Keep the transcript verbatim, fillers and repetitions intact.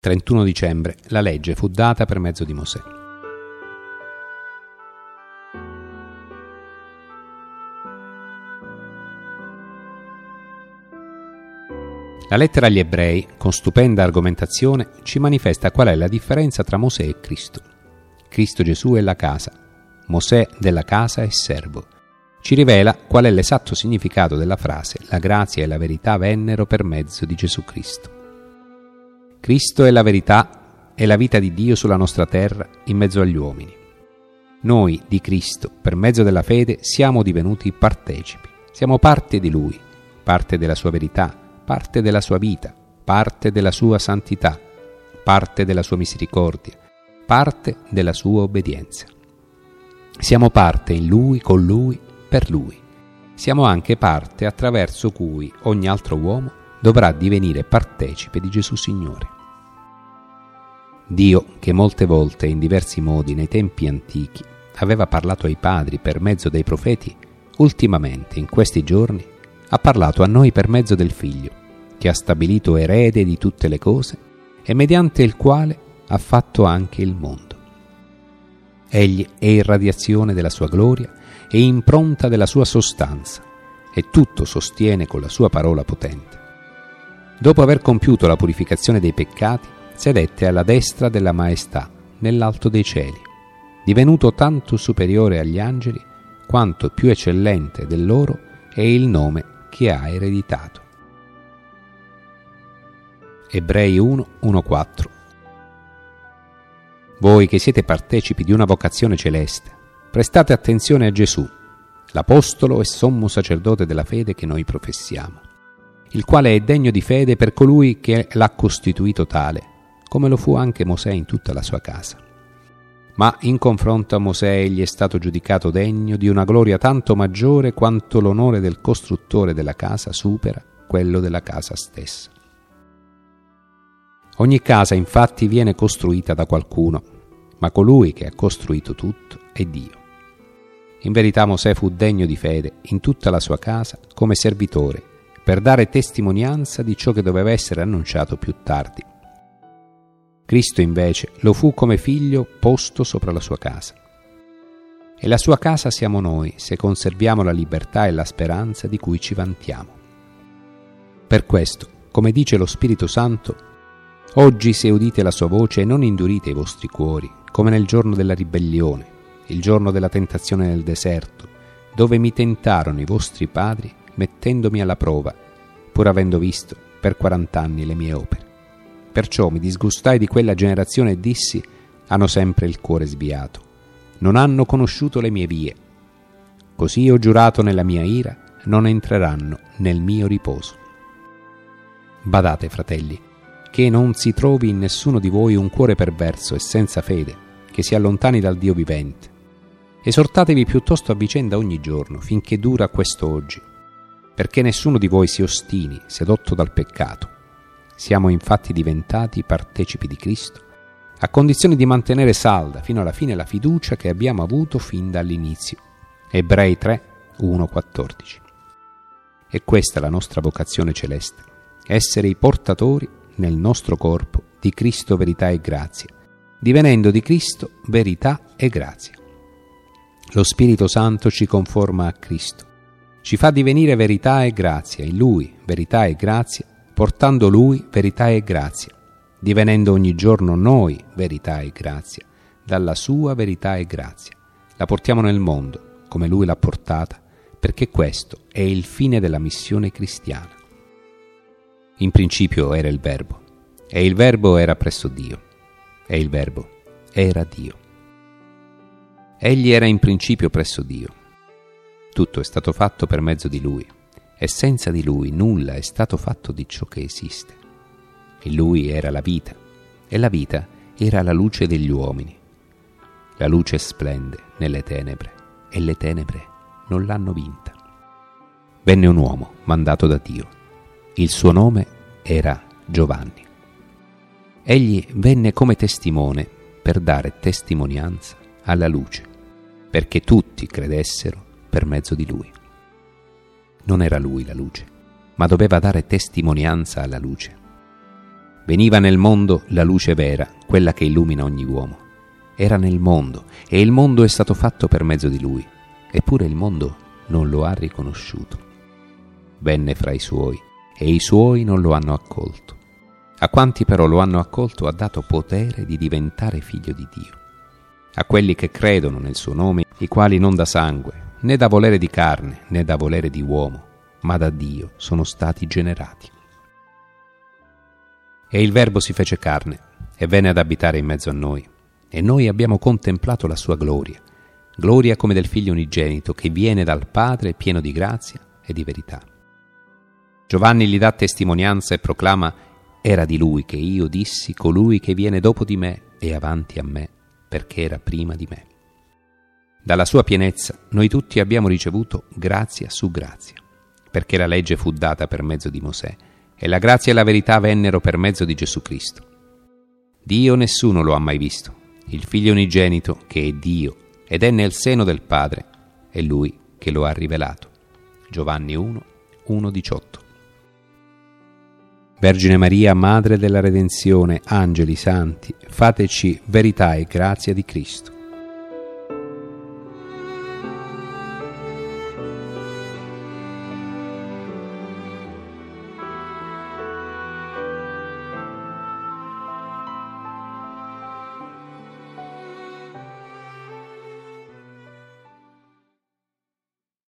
trentuno dicembre, la legge fu data per mezzo di Mosè. La lettera agli ebrei, con stupenda argomentazione, ci manifesta qual è la differenza tra Mosè e Cristo. Cristo Gesù è la casa, Mosè della casa è servo. Ci rivela qual è l'esatto significato della frase «La grazia e la verità vennero per mezzo di Gesù Cristo». Cristo è la verità e la vita di Dio sulla nostra terra in mezzo agli uomini. Noi di Cristo, per mezzo della fede, siamo divenuti partecipi. Siamo parte di Lui, parte della sua verità, parte della sua vita, parte della sua santità, parte della sua misericordia, parte della sua obbedienza. Siamo parte in Lui, con Lui, per Lui. Siamo anche parte attraverso cui ogni altro uomo dovrà divenire partecipe di Gesù Signore. Dio, che molte volte e in diversi modi nei tempi antichi aveva parlato ai padri per mezzo dei profeti, ultimamente, in questi giorni, ha parlato a noi per mezzo del Figlio, che ha stabilito erede di tutte le cose e mediante il quale ha fatto anche il mondo. Egli è irradiazione della sua gloria e impronta della sua sostanza, e tutto sostiene con la sua parola potente. Dopo aver compiuto la purificazione dei peccati, sedette alla destra della maestà, nell'alto dei cieli, divenuto tanto superiore agli angeli, quanto più eccellente del loro è il nome che ha ereditato. Ebrei uno, uno quattro. Voi che siete partecipi di una vocazione celeste, prestate attenzione a Gesù, l'apostolo e sommo sacerdote della fede che noi professiamo, il quale è degno di fede per colui che l'ha costituito tale, come lo fu anche Mosè in tutta la sua casa. Ma in confronto a Mosè egli è stato giudicato degno di una gloria tanto maggiore quanto l'onore del costruttore della casa supera quello della casa stessa. Ogni casa infatti viene costruita da qualcuno, ma colui che ha costruito tutto è Dio. In verità Mosè fu degno di fede in tutta la sua casa come servitore, per dare testimonianza di ciò che doveva essere annunciato più tardi. Cristo invece lo fu come figlio posto sopra la sua casa. E la sua casa siamo noi, se conserviamo la libertà e la speranza di cui ci vantiamo. Per questo, come dice lo Spirito Santo, oggi se udite la sua voce non indurite i vostri cuori, come nel giorno della ribellione, il giorno della tentazione nel deserto, dove mi tentarono i vostri padri mettendomi alla prova, pur avendo visto per quarant'anni le mie opere. Perciò mi disgustai di quella generazione e dissi: hanno sempre il cuore sviato, non hanno conosciuto le mie vie. Così ho giurato nella mia ira, non entreranno nel mio riposo. Badate, fratelli, che non si trovi in nessuno di voi un cuore perverso e senza fede, che si allontani dal Dio vivente. Esortatevi piuttosto a vicenda ogni giorno, finché dura questo oggi, perché nessuno di voi si ostini, sedotto dal peccato. Siamo infatti diventati partecipi di Cristo, a condizione di mantenere salda fino alla fine la fiducia che abbiamo avuto fin dall'inizio. Ebrei tre, uno quattordici. E questa è la nostra vocazione celeste, essere i portatori nel nostro corpo di Cristo verità e grazia, divenendo di Cristo verità e grazia. Lo Spirito Santo ci conforma a Cristo, ci fa divenire verità e grazia, in Lui verità e grazia, portando Lui verità e grazia, divenendo ogni giorno noi verità e grazia, dalla Sua verità e grazia. La portiamo nel mondo, come Lui l'ha portata, perché questo è il fine della missione cristiana. In principio era il Verbo, e il Verbo era presso Dio, e il Verbo era Dio. Egli era in principio presso Dio. Tutto è stato fatto per mezzo di Lui, e senza di Lui nulla è stato fatto di ciò che esiste. In Lui era la vita, e la vita era la luce degli uomini. La luce splende nelle tenebre, e le tenebre non l'hanno vinta. Venne un uomo mandato da Dio. Il suo nome era Giovanni. Egli venne come testimone per dare testimonianza alla luce, perché tutti credessero per mezzo di Lui. Non era Lui la luce, ma doveva dare testimonianza alla luce. Veniva nel mondo la luce vera, quella che illumina ogni uomo. Era nel mondo, e il mondo è stato fatto per mezzo di lui, eppure il mondo non lo ha riconosciuto. Venne fra i suoi, e i suoi non lo hanno accolto. A quanti però lo hanno accolto ha dato potere di diventare figlio di Dio. A quelli che credono nel suo nome, i quali non da sangue, né da volere di carne, né da volere di uomo, ma da Dio sono stati generati. E il Verbo si fece carne e venne ad abitare in mezzo a noi, e noi abbiamo contemplato la sua gloria, gloria come del Figlio unigenito che viene dal Padre pieno di grazia e di verità. Giovanni gli dà testimonianza e proclama: era di lui che io dissi, colui che viene dopo di me è avanti a me, perché era prima di me. Dalla sua pienezza noi tutti abbiamo ricevuto grazia su grazia, perché la legge fu data per mezzo di Mosè, e la grazia e la verità vennero per mezzo di Gesù Cristo. Dio nessuno lo ha mai visto, il Figlio unigenito che è Dio ed è nel seno del Padre, è Lui che lo ha rivelato. Giovanni uno, uno diciotto. Vergine Maria, Madre della Redenzione, angeli santi, fateci verità e grazia di Cristo.